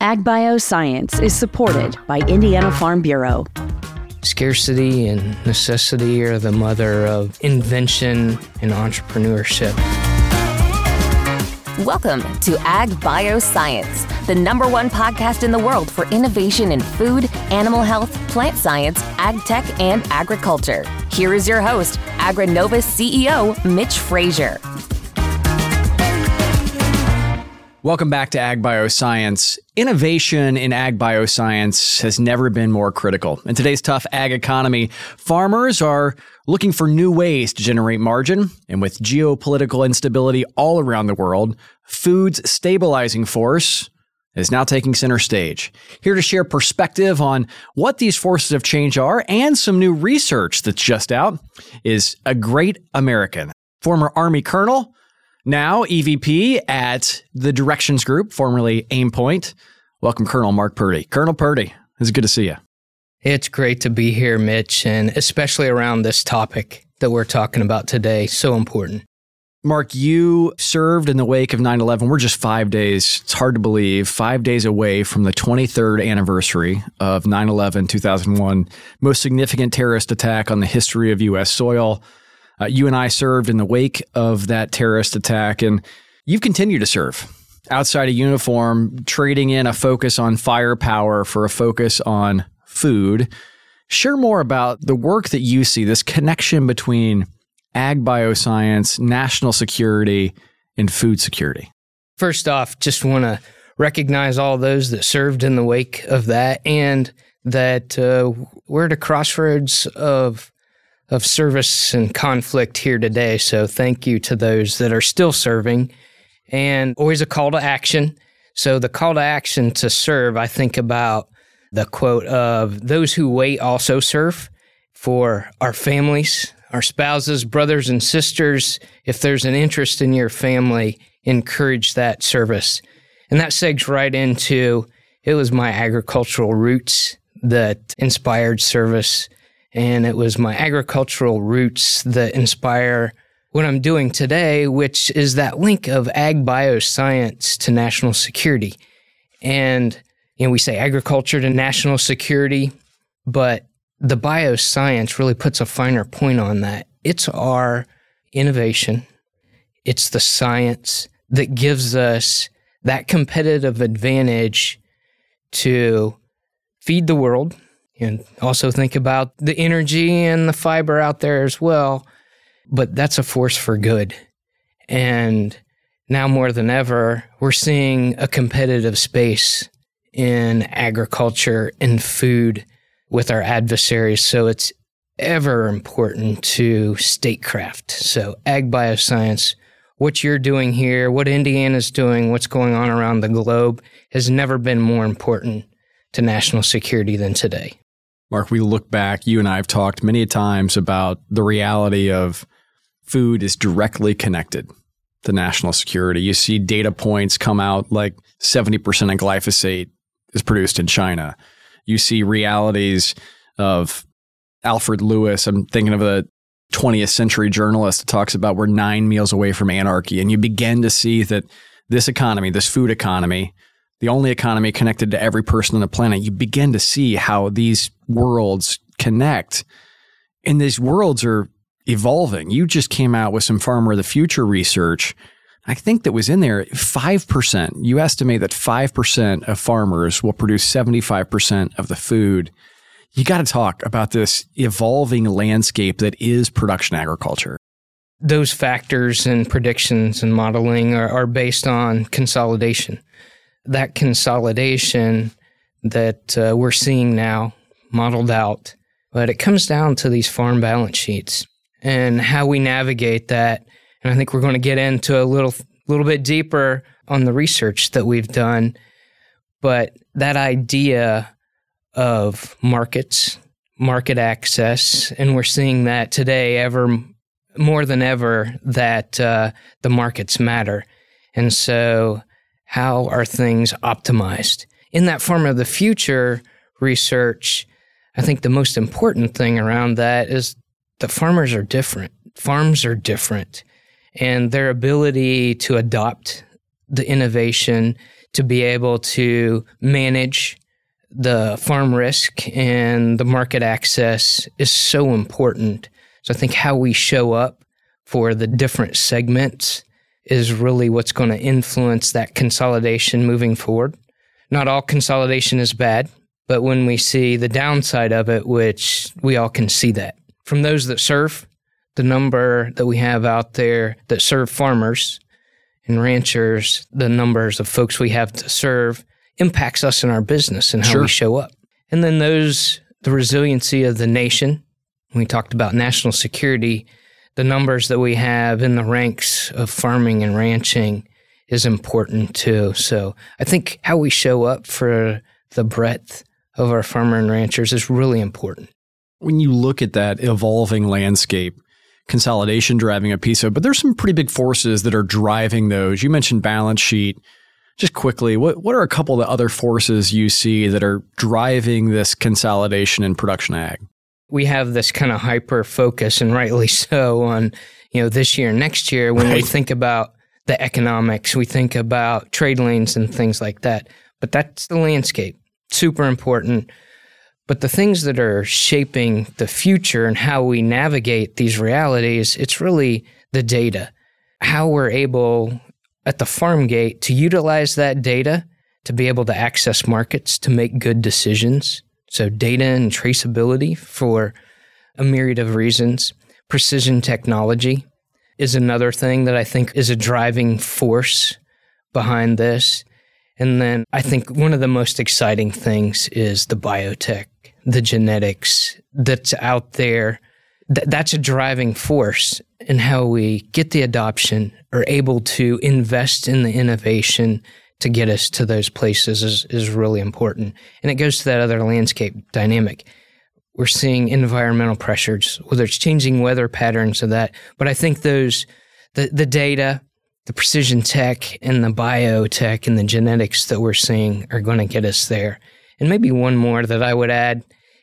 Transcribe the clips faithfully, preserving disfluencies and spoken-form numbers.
AgBioScience is supported by Indiana Farm Bureau. Scarcity and necessity are the mother of invention and entrepreneurship. Welcome to AgBioScience, the number one podcast in the world for innovation in food, animal health, plant science, ag tech, and agriculture. Here is your host, AgriNovus C E O, Mitch Frazier. Welcome back to AgBioScience. Innovation in ag bioscience has never been more critical. In today's tough ag economy, farmers are looking for new ways to generate margin. And with geopolitical instability all around the world, food's stabilizing force is now taking center stage. Here to share perspective on what these forces of change are and some new research that's just out is a great American, former Army colonel, now E V P at the Directions Group, formerly Aimpoint. Welcome, Colonel Mark Purdy. Colonel Purdy, it's good to see you. It's great to be here, Mitch, and especially around this topic that we're talking about today. So important. Mark, you served in the wake of nine eleven. We're just five days, it's hard to believe, five days away from the twenty-third anniversary of nine eleven, two thousand one, most significant terrorist attack on the history of U S soil. Uh, you and I served in the wake of that terrorist attack, and you've continued to serve outside of uniform, trading in a focus on firepower for a focus on food. Share more about the work that you see, this connection between ag bioscience, national security, and food security. First off, just want to recognize all those that served in the wake of that, and that uh, we're at a crossroads of of service and conflict here today. So thank you to those that are still serving, and always a call to action. So the call to action to serve, I think about the quote of those who wait also serve, for our families, our spouses, brothers and sisters. If there's an interest in your family, encourage that service. And that segs right into, it was my agricultural roots that inspired service. And it was my agricultural roots that inspire what I'm doing today, which is that link of ag bioscience to national security. And, you know, we say agriculture to national security, but the bioscience really puts a finer point on that. It's our innovation. It's the science that gives us that competitive advantage to feed the world. And also think about the energy and the fiber out there as well. But that's a force for good. And now more than ever, we're seeing a competitive space in agriculture and food with our adversaries. So it's ever important to statecraft. So ag bioscience, what you're doing here, what Indiana's doing, what's going on around the globe has never been more important to national security than today. Mark, we look back, you and I have talked many times about the reality of food is directly connected to national security. You see data points come out like seventy percent of glyphosate is produced in China. You see realities of Alfred Lewis. I'm thinking of a twentieth century journalist that talks about we're nine meals away from anarchy. And you begin to see that this economy, this food economy, the only economy connected to every person on the planet, you begin to see how these worlds connect. And these worlds are evolving. You just came out with some Farmer of the Future research. I think that was in there, five percent. You estimate that five percent of farmers will produce seventy-five percent of the food. You got to talk about this evolving landscape that is production agriculture. Those factors and predictions and modeling are, are based on consolidation. That consolidation that uh, we're seeing now modeled out, but it comes down to these farm balance sheets and how we navigate that. And I think we're going to get into a little little bit deeper on the research that we've done. But that idea of markets, market access, and we're seeing that today ever more than ever that uh, the markets matter. And so how are things optimized? In that Farm of the Future research, I think the most important thing around that is the farmers are different. Farms are different. And their ability to adopt the innovation, to be able to manage the farm risk and the market access is so important. So I think how we show up for the different segments is really what's going to influence that consolidation moving forward. Not all consolidation is bad, but when we see the downside of it, which we all can see that. From those that serve, the number that we have out there that serve farmers and ranchers, the numbers of folks we have to serve impacts us in our business and how Sure. we show up. And then those, the resiliency of the nation. We talked about national security. The numbers that we have in the ranks of farming and ranching is important too. So I think how we show up for the breadth of our farmer and ranchers is really important. When you look at that evolving landscape, consolidation driving a piece of it, but there's some pretty big forces that are driving those. You mentioned balance sheet. Just quickly, what, what are a couple of the other forces you see that are driving this consolidation in production ag? We have this kind of hyper focus, and rightly so, on, you know, this year and next year. When Right. we think about the economics, we think about trade lanes and things like that. But that's the landscape. Super important. But the things that are shaping the future and how we navigate these realities, it's really the data. How we're able at the farm gate to utilize that data to be able to access markets, to make good decisions. So data and traceability for a myriad of reasons. Precision technology is another thing that I think is a driving force behind this. And then I think one of the most exciting things is the biotech, the genetics that's out there. Th- that's a driving force in how we get the adoption, are able to invest in the innovation to get us to those places is, is really important. And it goes to that other landscape dynamic. We're seeing environmental pressures, whether it's changing weather patterns or that. But I think those, the, the data, the precision tech and the biotech and the genetics that we're seeing are going to get us there. And maybe one more that I would add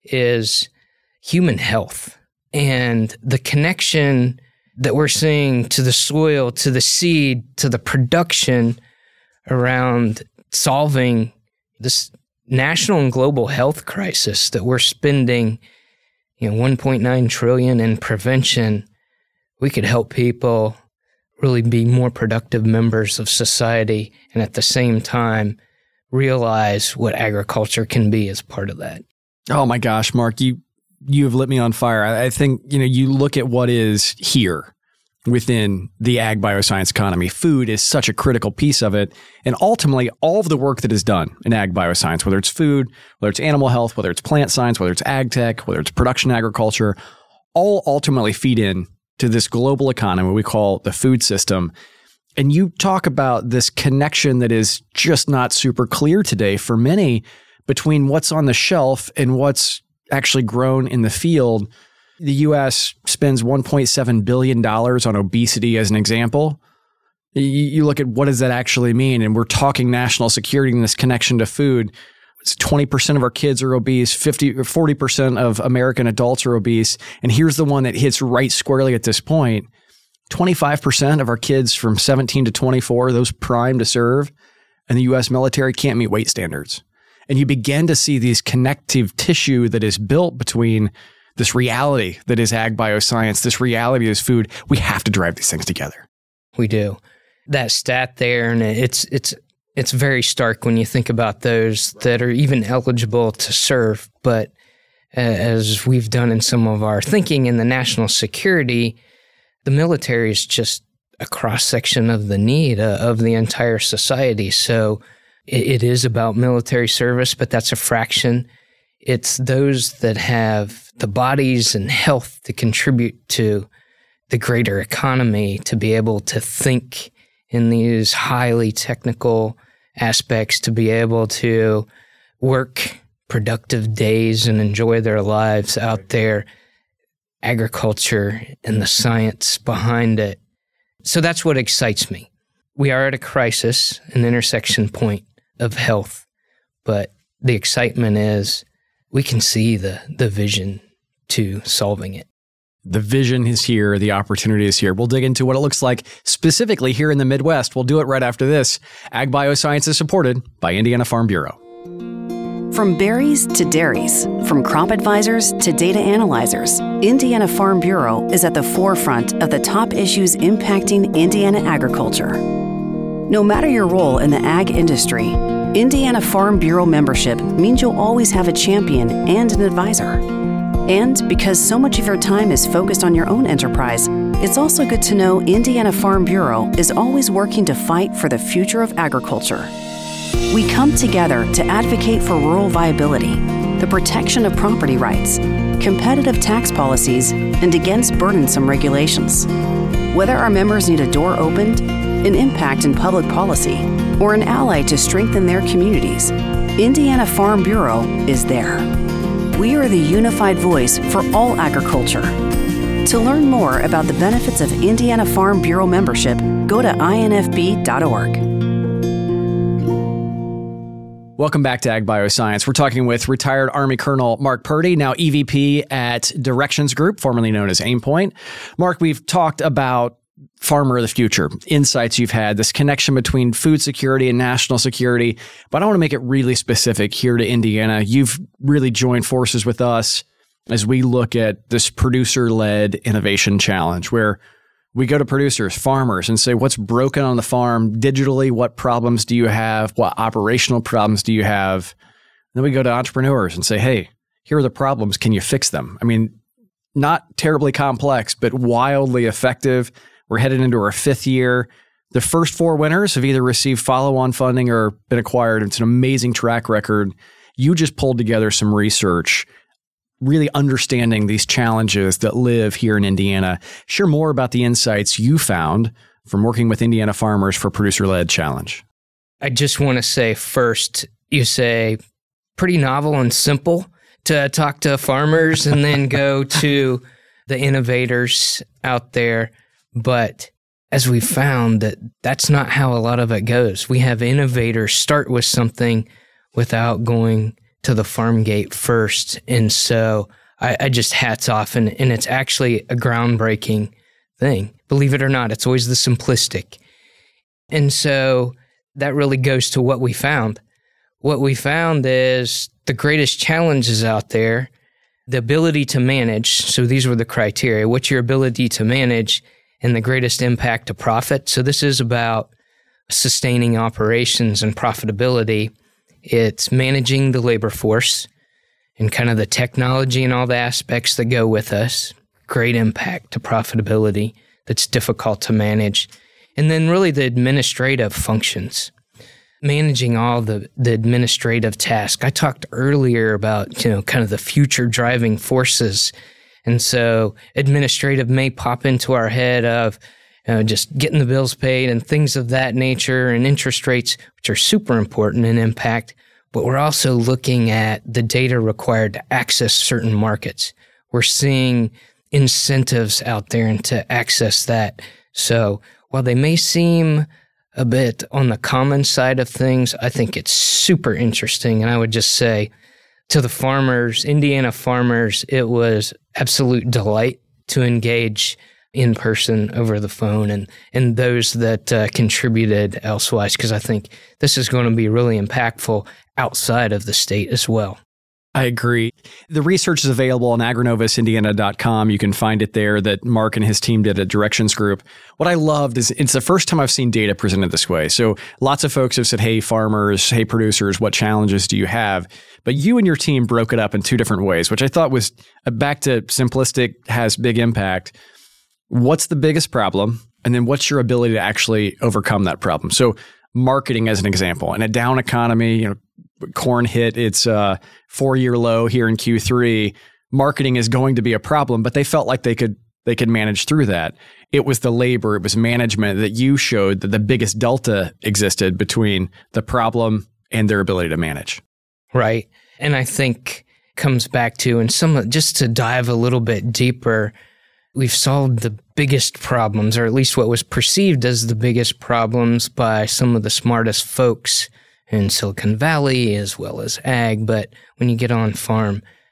is human health and the connection that we're seeing to the soil, to the seed, to the production around solving this national and global health crisis that we're spending, you know, one point nine trillion dollars in prevention. We could help people really be more productive members of society and at the same time realize what agriculture can be as part of that. Oh my gosh, Mark, you you have lit me on fire. I, I think, you know, you look at what is here within the ag bioscience economy. Food is such a critical piece of it. And ultimately, all of the work that is done in ag bioscience, whether it's food, whether it's animal health, whether it's plant science, whether it's ag tech, whether it's production agriculture, all ultimately feed in to this global economy we call the food system. And you talk about this connection that is just not super clear today for many between what's on the shelf and what's actually grown in the field. The U S spends one point seven billion dollars on obesity as an example. You, you look at what does that actually mean? And we're talking national security and this connection to food. It's twenty percent of our kids are obese, fifty or forty percent of American adults are obese. And here's the one that hits right squarely at this point. twenty-five percent of our kids from seventeen to twenty-four, those primed to serve, and the U S military can't meet weight standards. And you begin to see these connective tissue that is built between this reality that is ag bioscience, this reality that is food. We have to drive these things together. We do. That stat there, and it's it's it's very stark when you think about those that are even eligible to serve. But as we've done in some of our thinking in the national security, the military is just a cross-section of the need uh, of the entire society. So it, it is about military service, but that's a fraction. It's those that have the bodies and health to contribute to the greater economy, to be able to think in these highly technical aspects, to be able to work productive days and enjoy their lives out there, agriculture and the science behind it. So that's what excites me. We are at a crisis, an intersection point of health, but the excitement is we can see the, the vision to solving it. The vision is here. The opportunity is here. We'll dig into what it looks like specifically here in the Midwest. We'll do it right after this. Ag Bioscience is supported by Indiana Farm Bureau. From berries to dairies, from crop advisors to data analyzers, Indiana Farm Bureau is at the forefront of the top issues impacting Indiana agriculture. No matter your role in the ag industry, Indiana Farm Bureau membership means you'll always have a champion and an advisor. And because so much of your time is focused on your own enterprise, it's also good to know Indiana Farm Bureau is always working to fight for the future of agriculture. We come together to advocate for rural viability, the protection of property rights, competitive tax policies, and against burdensome regulations. Whether our members need a door opened, an impact in public policy, or an ally to strengthen their communities, Indiana Farm Bureau is there. We are the unified voice for all agriculture. To learn more about the benefits of Indiana Farm Bureau membership, go to I N F B dot org. Welcome back to Ag Bioscience. We're talking with retired Army Colonel Mark Purdy, now E V P at Directions Group, formerly known as Aimpoint. Mark, we've talked about farmer of the future, insights you've had, this connection between food security and national security. But I want to make it really specific here to Indiana. You've really joined forces with us as we look at this producer-led innovation challenge where we go to producers, farmers, and say, what's broken on the farm digitally? What problems do you have? What operational problems do you have? Then we go to entrepreneurs and say, hey, here are the problems. Can you fix them? I mean, not terribly complex, but wildly effective. We're headed into our fifth year. The first four winners have either received follow-on funding or been acquired. It's an amazing track record. You just pulled together some research, really understanding these challenges that live here in Indiana. Share more about the insights you found from working with Indiana farmers for Producer-Led Challenge. I just want to say first, you say pretty novel and simple to talk to farmers and then go to the innovators out there. But as we found that that's not how a lot of it goes. We have innovators start with something without going to the farm gate first. And so I, I just hats off. And, and it's actually a groundbreaking thing. Believe it or not, it's always the simplistic. And so that really goes to what we found. What we found is the greatest challenges out there, the ability to manage. So these were the criteria. What's your ability to manage and the greatest impact to profit? So this is about sustaining operations and profitability. It's managing the labor force and kind of the technology and all the aspects that go with us. Great impact to profitability that's difficult to manage. And then really the administrative functions, managing all the, the administrative tasks. I talked earlier about, you know, kind of the future driving forces. And so administrative may pop into our head of you know, just getting the bills paid and things of that nature and interest rates, which are super important in impact. But we're also looking at the data required to access certain markets. We're seeing incentives out there and to access that. So while they may seem a bit on the common side of things, I think it's super interesting. And I would just say to the farmers, Indiana farmers, it was absolute delight to engage in person over the phone and, and those that uh, contributed elsewise, because I think this is going to be really impactful outside of the state as well. I agree. The research is available on agronovis indiana dot com. You can find it there that Mark and his team did at Directions Group. What I loved is it's the first time I've seen data presented this way. So lots of folks have said, hey, farmers, hey, producers, what challenges do you have? But you and your team broke it up in two different ways, which I thought was back to simplistic, has big impact. What's the biggest problem? And then what's your ability to actually overcome that problem? So marketing as an example, in a down economy, you know, corn hit its uh, four-year low here in Q three. Marketing is going to be a problem, but they felt like they could they could manage through that. It was the labor, it was management that you showed that the biggest delta existed between the problem and their ability to manage. Right. And I think comes back to, and some just to dive a little bit deeper, we've solved the biggest problems, or at least what was perceived as the biggest problems by some of the smartest folks in Silicon Valley as well as ag. But when you get on farm,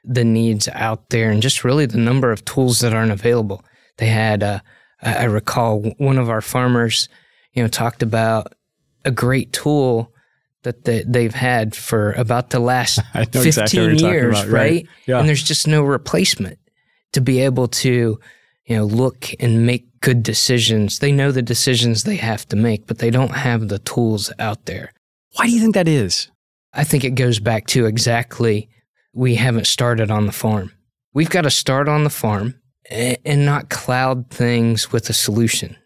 the needs out there and just really the number of tools that aren't available. They had, uh, I recall one of our farmers, you know, talked about a great tool that they, they've had for about the last fifteen exactly years, about, right? right? Yeah. And there's just no replacement to be able to, you know, look and make good decisions. They know the decisions they have to make, but they don't have the tools out there. Why do you think that is? I think it goes back to exactly, we haven't started on the farm. We've got to start on the farm and not cloud things with a solution.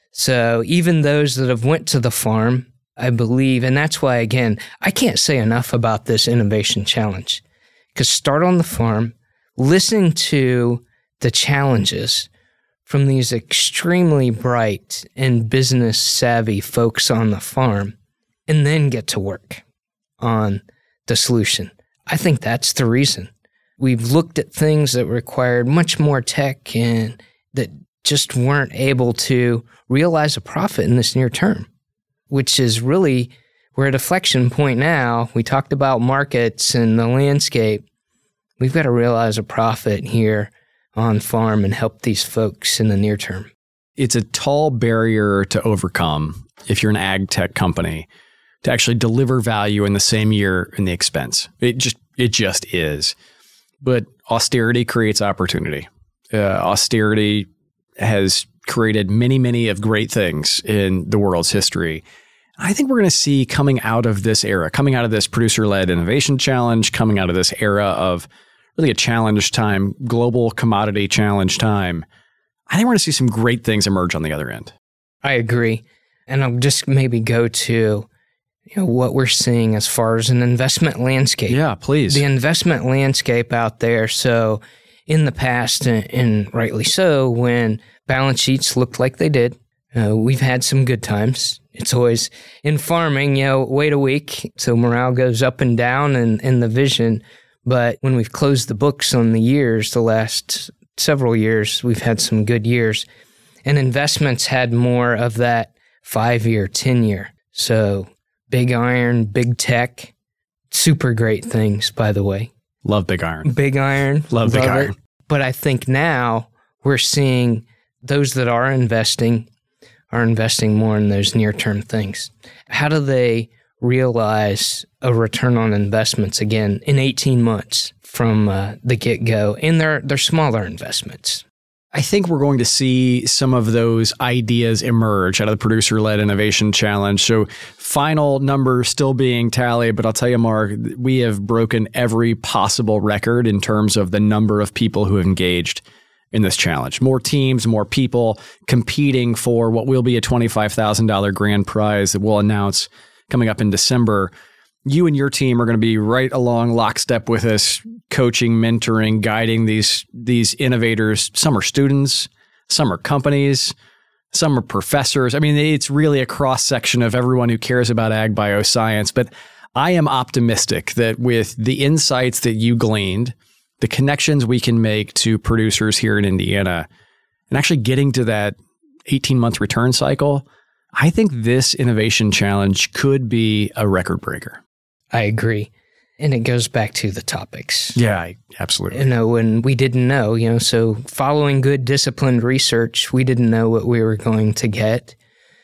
So even those that have went to the farm, I believe, and that's why, again, I can't say enough about this innovation challenge, because start on the farm, listen to the challenges from these extremely bright and business savvy folks on the farm, and then get to work on the solution. I think that's the reason. We've looked at things that required much more tech and that just weren't able to realize a profit in this near term, which is really, we're at a inflection point now. We talked about markets and the landscape. We've got to realize a profit here on farm and help these folks in the near term. It's a tall barrier to overcome if you're an ag tech company to actually deliver value in the same year in the expense. It just it just is. But austerity creates opportunity. Uh, austerity has created many, many of great things in the world's history. I think we're going to see coming out of this era, coming out of this producer-led innovation challenge, coming out of this era of really a challenge time, global commodity challenge time, I think we're going to see some great things emerge on the other end. I agree. And I'll just maybe go to you know, what we're seeing as far as an investment landscape. Yeah, please. The investment landscape out there. So in the past, and rightly so, when balance sheets looked like they did, uh, we've had some good times. It's always in farming, you know, wait a week. So morale goes up and down and, and the vision. But when we've closed the books on the years, the last several years, we've had some good years. And investments had more of that five-year, ten-year. So big iron, big tech, super great things, by the way. Love big iron. Big iron. Love big iron. It. But I think now we're seeing those that are investing are investing more in those near-term things. How do they realize a return on investments again in eighteen months from uh, the get-go? And they're, they're smaller investments. I think we're going to see some of those ideas emerge out of the Producer-Led Innovation Challenge. So final numbers still being tallied, but I'll tell you, Mark, we have broken every possible record in terms of the number of people who have engaged in this challenge. More teams, more people competing for what will be a twenty-five thousand dollars grand prize that we'll announce coming up in December. You and your team are going to be right along lockstep with us, coaching, mentoring, guiding these these innovators. Some are students, some are companies, some are professors. I mean, it's really a cross-section of everyone who cares about ag bioscience. But I am optimistic that with the insights that you gleaned, the connections we can make to producers here in Indiana, and actually getting to that eighteen-month return cycle, I think this innovation challenge could be a record breaker. I agree. And it goes back to the topics. Yeah, absolutely. You know, when we didn't know, you know, so following good disciplined research, we didn't know what we were going to get.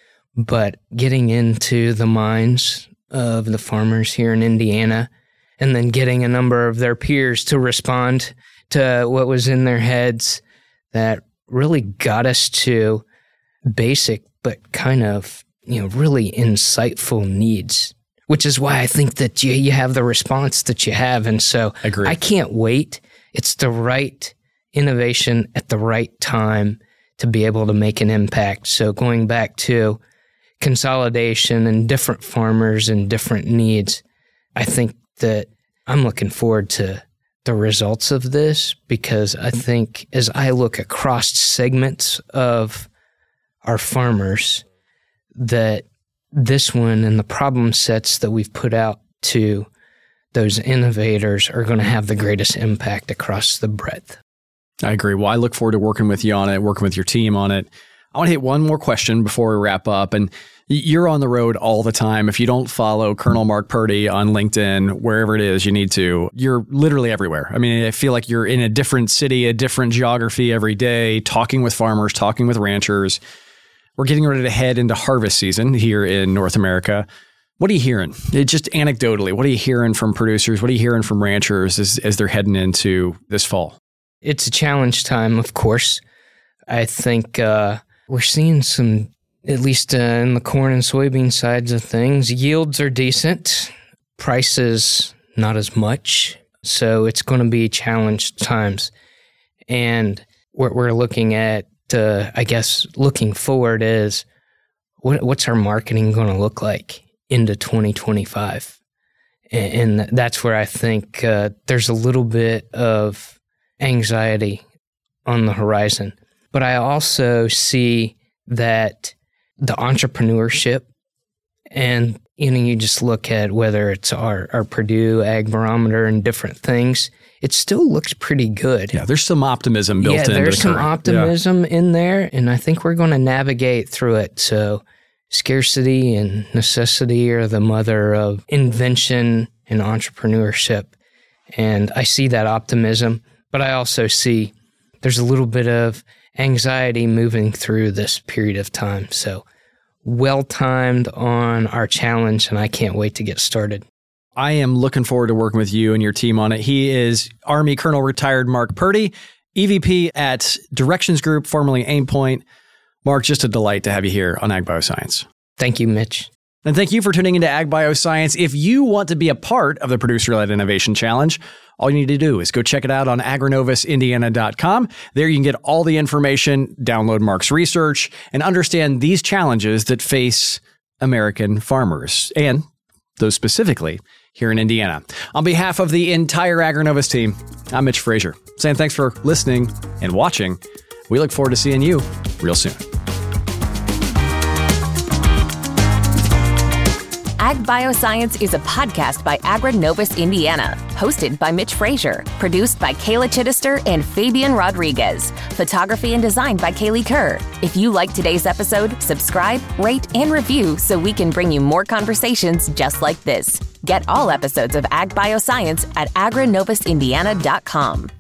But getting into the minds of the farmers here in Indiana and then getting a number of their peers to respond to what was in their heads, that really got us to basic but kind of, you know, really insightful needs. Which is why I think that you, you have the response that you have. And so Agreed. I can't wait. It's the right innovation at the right time to be able to make an impact. So going back to consolidation and different farmers and different needs, I think that I'm looking forward to the results of this, because I think as I look across segments of our farmers, that this one and the problem sets that we've put out to those innovators are going to have the greatest impact across the breadth. I agree. Well, I look forward to working with you on it, working with your team on it. I want to hit one more question before we wrap up. And You're on the road all the time. If you don't follow Colonel Mark Purdy on LinkedIn, wherever it is you need to, you're literally everywhere. I mean, I feel like you're in a different city, a different geography every day, talking with farmers, talking with ranchers. We're getting ready to head into harvest season here in North America. What are you hearing? It just anecdotally, what are you hearing from producers? What are you hearing from ranchers as, as they're heading into this fall? It's a challenge time, of course. I think uh, we're seeing some, at least uh, in the corn and soybean sides of things, yields are decent, prices not as much. So it's going to be challenged times. And what we're looking at, uh, I guess, looking forward is what, what's our marketing going to look like into twenty twenty-five? And, and that's where I think uh, there's a little bit of anxiety on the horizon. But I also see that the entrepreneurship, and you know, you just look at whether it's our, our Purdue Ag Barometer and different things, it still looks pretty good. Yeah, there's some optimism built yeah, into there's the some current. optimism yeah. in there, and I think we're going to navigate through it. So scarcity and necessity are the mother of invention and entrepreneurship. And I see that optimism, but I also see there's a little bit of anxiety moving through this period of time. So well-timed on our challenge, and I can't wait to get started. I am looking forward to working with you and your team on it. He is Army Colonel retired Mark Purdy, E V P at Directions Group, formerly Aimpoint. Mark, just a delight to have you here on Ag Bioscience. Thank you, Mitch. And thank you for tuning into Ag Bioscience. If you want to be a part of the Producer-Led Innovation Challenge, all you need to do is go check it out on agrinovis indiana dot com. There you can get all the information, download Mark's research, and understand these challenges that face American farmers, and those specifically here in Indiana. On behalf of the entire AgriNovus team, I'm Mitch Frazier, saying thanks for listening and watching. We look forward to seeing you real soon. Ag Bioscience is a podcast by AgriNovus Indiana, hosted by Mitch Frazier, produced by Kayla Chittister and Fabian Rodriguez, photography and design by Kaylee Kerr. If you like today's episode, subscribe, rate, and review so we can bring you more conversations just like this. Get all episodes of Ag Bioscience at agrinovis indiana dot com.